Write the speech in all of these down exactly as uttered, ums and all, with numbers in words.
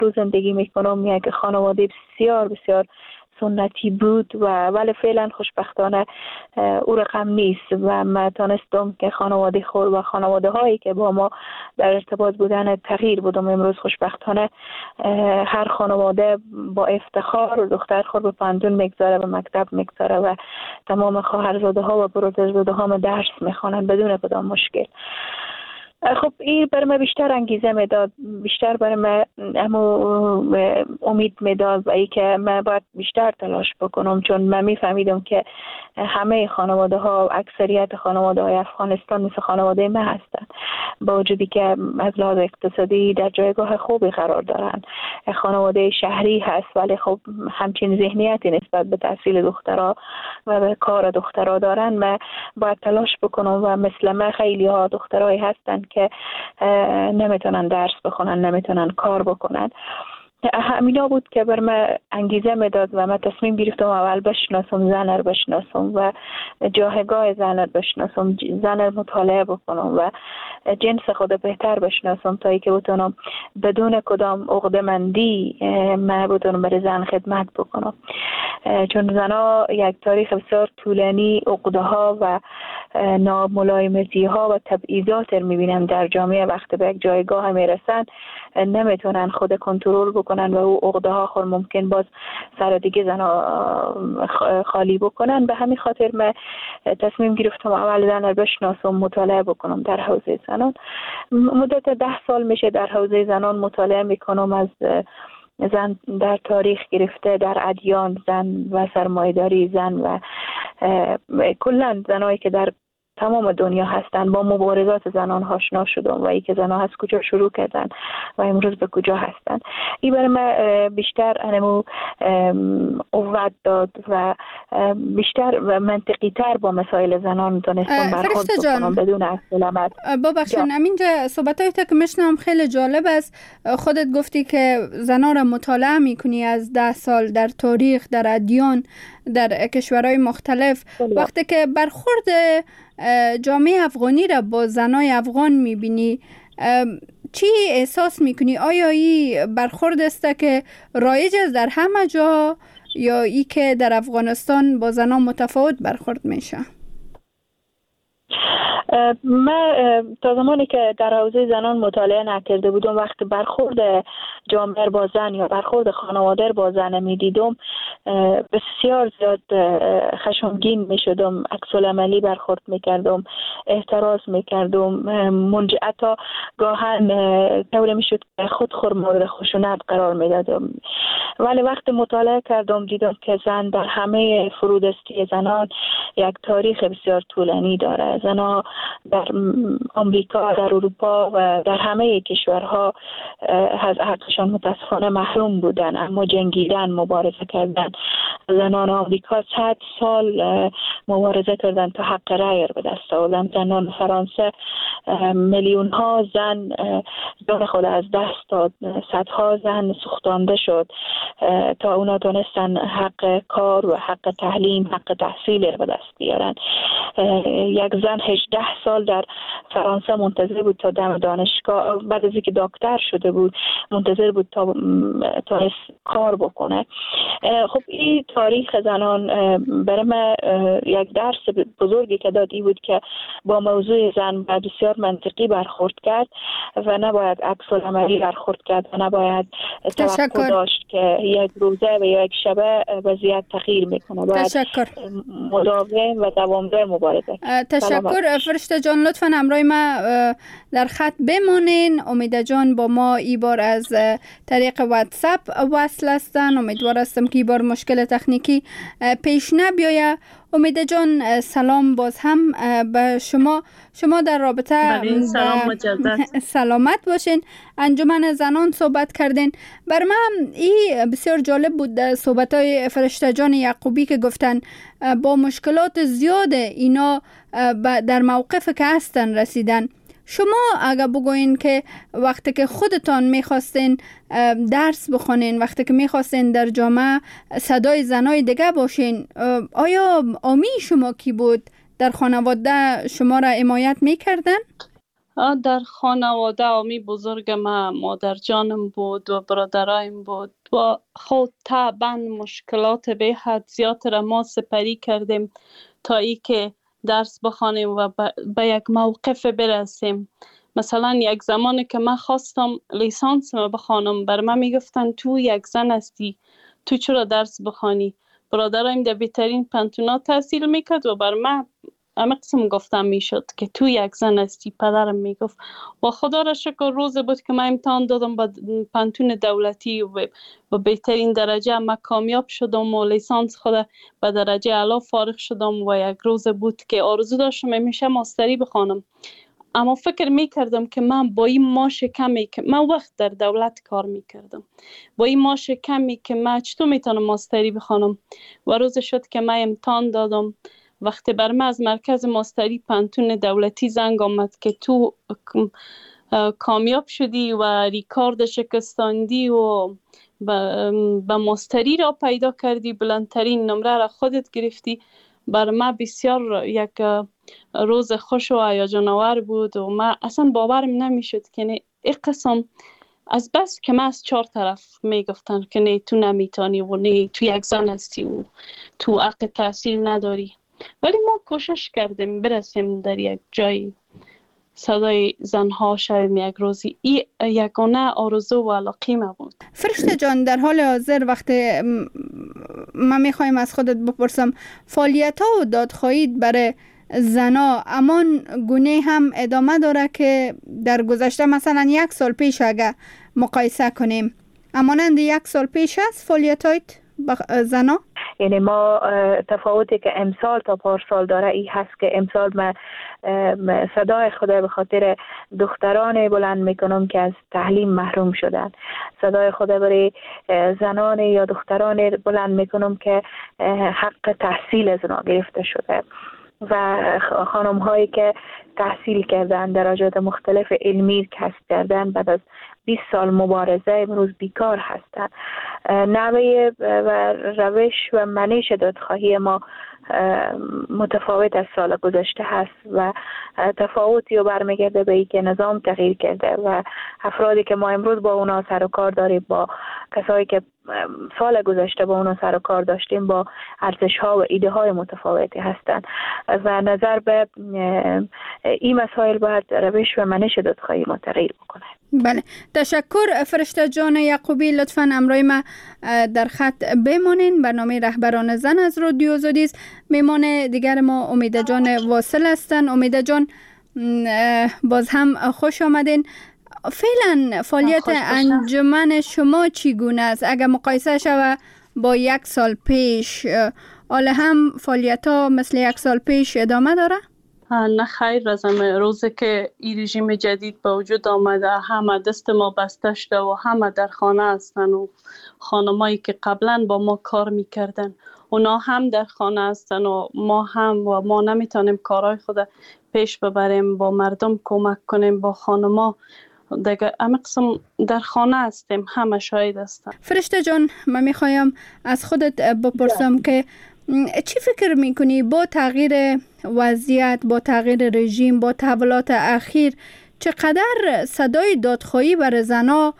رو زندگی میکنم. یک خانواده بسیار بسیار سنتی بود و ولی فعلا خوشبختانه او رقم نیست و من تانستم که خانواده خود و خانواده هایی که با ما در ارتباط بودن تغییر بودم. امروز خوشبختانه هر خانواده با افتخار دختر خود به پانتون میگذاره و مکتب میگذاره و تمام خواهرزاده ها و برادرزاده ها درس میخوانند بدون کدام مشکل. خب این برای من بیشتر انگیزه میداد، بیشتر برای من امید میداد و ای که من باید بیشتر تلاش بکنم، چون من میفهمیدم که همه خانواده ها، اکثریت خانواده های افغانستان مثل خانواده من هستند، با وجودی که از لحاظ اقتصادی در جایگاه خوبی قرار دارن. خانواده شهری هست ولی خب همچین ذهنیتی نسبت به تحصیل دخترها و به کار دخترها دارن. من باید تلاش بکنم و مثل من خیلی ها دخترایی هستن که نمیتونن درس بخونن، نمیتونن کار بکنن. همینا بود که بر من انگیزه میداد و من تصمیم گرفتم اول بشناسم، زن رو بشناسم و جایگاه زن رو بشناسم، زن رو مطالعه بکنم و جنس خود بهتر بشناسم تا ای که بتونم بدون کدام عقده‌مندی من بتونم برای زن خدمت بکنم. چون زنها یک تاریخ بسیار طولانی عقده ها و ناملایمتی ها و تبعیضات رو میبینن در جامعه. وقتی به یک جایگاه میرسن نمیتونن خود کنترل بکنن و او عقده ها خود ممکن باز سر دیگه زنها خالی بکنن. به همین خاطر من تصمیم گرفتم اول زن رو بشناسم، مطالعه بکنم در حوزه زنان. مدت ده سال میشه در حوزه زنان مطالعه میکنم، از زن در تاریخ گرفته، در ادیان زن و سرمایه‌داری زن و کلا زنایی که در تمام دنیا هستن. با مبارزات زنان آشنا شدم و ای که زنها از کجا شروع کردن و امروز به کجا هستن. این برای من بیشتر انمو قوت داد و بیشتر و منطقی تر با مسائل زنان دانستم برخورد بکنم بدون اصالت. ببخشید همینجا صحبتایی که میشنم خیلی جالب است. خودت گفتی که زنان را مطالعه میکنی از ده سال در تاریخ، در ادیان، در کشورهای مختلف. بله. وقتی که برخورد جامعه افغانی را با زنای افغان میبینی چی احساس میکنی؟ آیا این برخورد است که رایج است در همه جا یا ای که در افغانستان با زنان متفاوت برخورد میشه؟ من تا زمانی که در حوزه زنان مطالعه نکرده بودم، وقتی برخورد جامعه با زن یا برخورد خانواده با زن می دیدم بسیار زیاد خشمگین می شدم، عکس العملی برخورد می کردم، احتراز می کردم، منجعتا گاهن طوری می شد که خود خور مورد خشونت قرار می دادم. ولی وقتی مطالعه کردم دیدم که زن در همه فرودستی زنان یک تاریخ بسیار طولانی داره. زنها در آمریکا، در اروپا و در همه کشورها از حقشان متاسفانه محروم بودن، اما جنگیدن، مبارزه کردن. زنان آمریکا صد سال مبارزه کردن تا حق رأی رو به دست آوردن. زنان فرانسه میلیون ها زن جان خود از دست داد، صدها زن سوختانده شد تا اونا دانستن حق کار و حق تعلیم، حق تحصیل رو به دست بیارن. یک زن هجده سال در فرانسه منتظر بود تا دم دانشگاه، بعد از اینکه دکتر شده بود منتظر بود تا تا کار بکنه. خب این تاریخ زنان برای من یک درس بزرگی که دادی بود که با موضوع زن بسیار منطقی برخورد کرد و نباید عکس العملی برخورد کرد و نباید توقع داشت که یک روزه و یک شبه وضعیت تغییر میکنه. باید تشکر. مداوم و دوامدار مبارزه. تشکر. فرشته جان لطفاً همراه ما در خط بمونین. امیده جان با ما ای بار از طریق واتساپ وصل هستن. امیدوار هستم که ای بار مشکل تکنیکی پیش نبیاید. امیده جان سلام باز هم به شما. شما در رابطه سلام مجدد سلامت باشین. انجمن زنان صحبت کردین. بر من این بسیار جالب بود صحبتای فرشته جان یعقوبی که گفتن با مشکلات زیاد اینا در موقف که هستن رسیدن. شما اگه بگوین که وقتی که خودتان میخواستین درس بخونین، وقتی که میخواستین در جامعه صدای زنای دیگه باشین، آیا آمی شما کی بود؟ در خانواده شما را حمایت میکردن؟ در خانواده امی بزرگ ما مادر جانم بود و برادرایم بود و خود طبعا مشکلات به حد زیاد را ما سپری کردیم تا ای که درس بخوانیم و به یک موقف برسیم. مثلا یک زمانی که من خواستم لیسانس ما بخوانم، بر من میگفتن تو یک زن هستی، تو چرا درس بخوانی؟ برادرایم در بهترین پانتونات تحصیل میکرد و بر من اما قسم گفتم میشد که تو یک زن هستی. پدرم میگفت و خدا را شکر روز بود که من امتحان دادم با پانتون دولتی و با بهترین درجه من کامیاب شدم و لیسانس خود به درجه اعلی فارغ شدم و یک روز بود که آرزو داشتم همیشه ماستری بخوانم. اما فکر میکردم که من با این ماش کمی که من وقت در دولت کار میکردم، با این ماش کمی که من چطور میتونم ماستری بخوانم؟ و روز شد که من امتحان دادم. وقتی بر من از مرکز ماستری پانتون دولتی زنگ آمد که تو کامیاب شدی و ریکارد شکستاندی و به ماستری را پیدا کردی، بلندترین نمره را خودت گرفتی، بر من بسیار یک روز خوش و هیجان آور بود و من اصلا باورم نمیشد که نه این قسم از بس که من از چهار طرف میگفتن که نه تو نمیتونی و نه تو یک زن هستی و تو حق تحصیل نداری، ولی ما کوشش کردیم برسیم در یک جایی صدای زنها شویم یک روزی. این یگانه آرزو و علاقه ما بود. فرشته جان، در حال حاضر وقتی من میخوایم از خودت بپرسم فعالیت ها و دادخواهی برای زنا امان گونه هم ادامه داره که در گذشته مثلا یک سال پیش اگه مقایسه کنیم امانند یک سال پیش است فعالیتات زنا؟ یعنی ما تفاوتی که امسال تا پارسال داره ای هست که امسال من صدای خدا به خاطر دختران بلند میکنم که از تعلیم محروم شدن، صدای خدا برای زنان یا دختران بلند میکنم که حق تحصیل از اونا گرفته شده و خانم هایی که تحصیل کردن، درجات مختلف علمی کسب کردن، بعد از بیست سال مبارزه امروز بیکار هستند. نحوه و روش و منش دادخواهی ما متفاوت از سال گذشته هست و تفاوتی رو برمیگرده به ای که نظام تغییر کرده و افرادی که ما امروز با اونا سر و کار داریم با کسایی که سال گذشته با اونا سر و کار داشتیم با ارزش ها و ایده های متفاوتی هستند و نظر به این مسائل باید روش و منش دادخواهی ما تغییر بکنه. بله، تشکر فرشته جان یعقوبی. لطفاً امروی ما در خط بمانین. برنامه رهبران زن از رادیو زودیست. میمان دیگر ما امیده جان واصل هستن. امیده جان باز هم خوش آمدین. فعلا فعالیت انجمن شما چگونه است؟ اگر مقایسه شود با یک سال پیش آله هم فعالیت ها مثل یک سال پیش ادامه داره؟ نه خیر، از همه روزی که این رژیم جدید به وجود آمده همه دست ما بسته شده و همه در خانه هستن و خانمایی که قبلا با ما کار میکردن اونا هم در خانه هستن و ما هم و ما نمیتونیم کارهای خود پیش ببریم، با مردم کمک کنیم، با خانما دیگه همه قسم در خانه هستیم، همه شاهد هستن. فرشته جان، من میخوایم از خودت بپرسم که چی فکر میکنی با تغییر وضعیت، با تغییر رژیم، با تحولات اخیر چقدر صدای دادخواهی بر زنا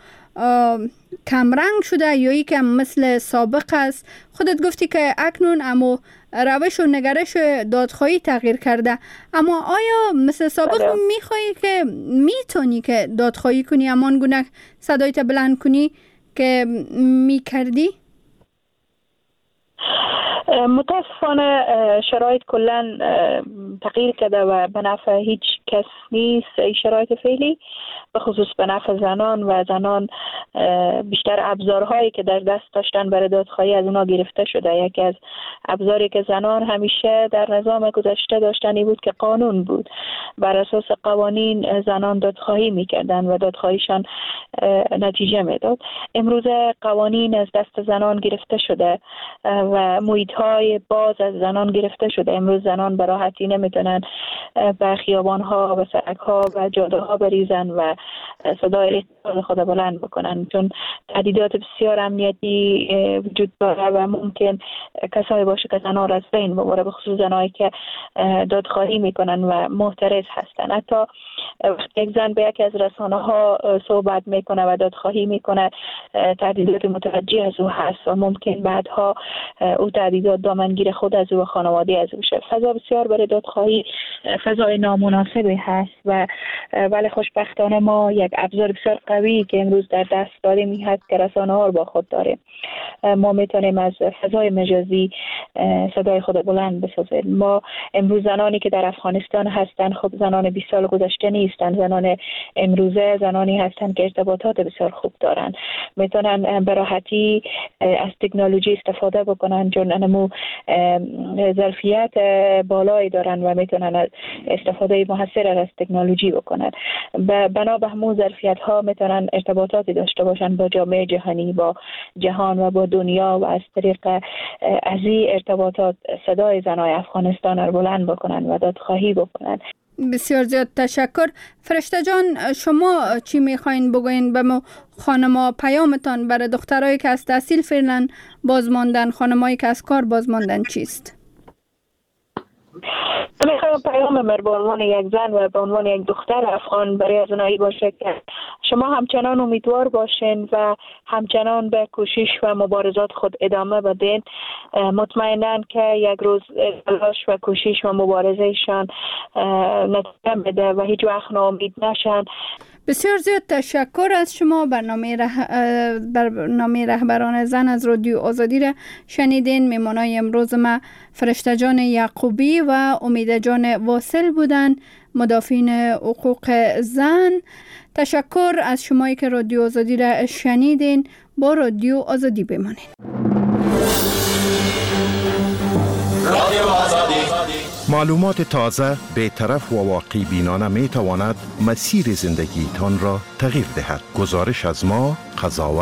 کمرنگ شده یا ای که مثل سابق است؟ خودت گفتی که اکنون اما روش و نگرش دادخواهی تغییر کرده، اما آیا مثل سابق میخوایی که میتونی که دادخواهی کنی امان گونه صدایت بلند کنی که میکردی؟ متاسفانه شرایط کلا تغییر کرده و به نفع هیچ کس نیست. این شرایط فعلی به خصوص به نفع زنان و زنان بیشتر ابزارهایی که در دست داشتن برای دادخواهی از اونا گرفته شده. یکی از ابزاری که زنان همیشه در نظام گذشته داشتنی بود که قانون بود. بر اساس قوانین زنان دادخواهی میکردن و دادخواهیشان نتیجه میداد. امروز قوانین از دست زنان گرفته شده و محیط های باز از زنان گرفته شده. امروز زنان به راحتی نمیتونن به خیابان ها و سرک ها و جاده ها بریزن و صدای خود بلند بکنن، چون تهدیدات بسیار امنیتی وجود داره و ممکن کسایی باشه که زنان را از بین ببره، به خصوص زنایی که دادخواهی میکنن و محترس هستن. حتی وقتی یک زن به یکی از رسانه ها صحبت میکنه و دادخواهی میکنه، تهدیدات متوجه از او هست و ممکن بعدها او تهدیدات دامنگیر خود از او و خانواده از او شه. فضا بسیار برای دادخواهی فضای نامناسبی هست و ولی خوشبختانه ما یک ابزار بسیار قوی که امروز در دست داریم هست که رسانه ها رو با خود داریم. ما میتونیم از فضای مجازی صدای خود بلند بسازیم. ما امروز زنانی که در افغانستان هستند، خب زنان بیست سال گذشته نیستند، زنان امروزه زنانی هستند که ارتباطات بسیار خوب دارند، میتونن به راحتی از تکنولوژی استفاده بکنن، چون انمو ظرفیت بالایی دارن و میتونن از استفاده موثر از تکنولوژی بکنن. بنا به همون ظرفیت ها میتونن ارتباطاتی داشته باشن با جامعه جهانی، با جهان و با دنیا و از طریق از این ارتباطات صدای زنای افغانستان رو بلند بکنن و دادخواهی بکنن. بسیار زیاد تشکر. فرشته جان، شما چی میخواین بگوین به ما خانما؟ پیامتان برای دخترایی که از تحصیل فعلا بازماندن، خانمایی که از کار بازماندن چیست؟ میخوام پیام من به عنوان یک زن و به عنوان یک دختر افغان برای از اونایی باشه که شما همچنان امیدوار باشین و همچنان به کوشش و مبارزات خود ادامه بدین. مطمئناً که یک روز تلاش و کوشش و مبارزهشان نتیجه میده و هیچ وقت ناامید نشن. بسیار زیاد تشکر از شما. برنامه, ره... برنامه رهبران زن از رادیو آزادی را شنیدین. میمانای امروز ما فرشته جان یعقوبی و امید جان واصل بودن، مدافعین حقوق زن. تشکر از شمایی که رادیو آزادی را شنیدین. با رادیو آزادی بمانین. رادیو آزادی. معلومات تازه، بی‌طرف و واقعی بینانه می تواند مسیر زندگیتان را تغییر دهد. گزارش از ما، قضاوت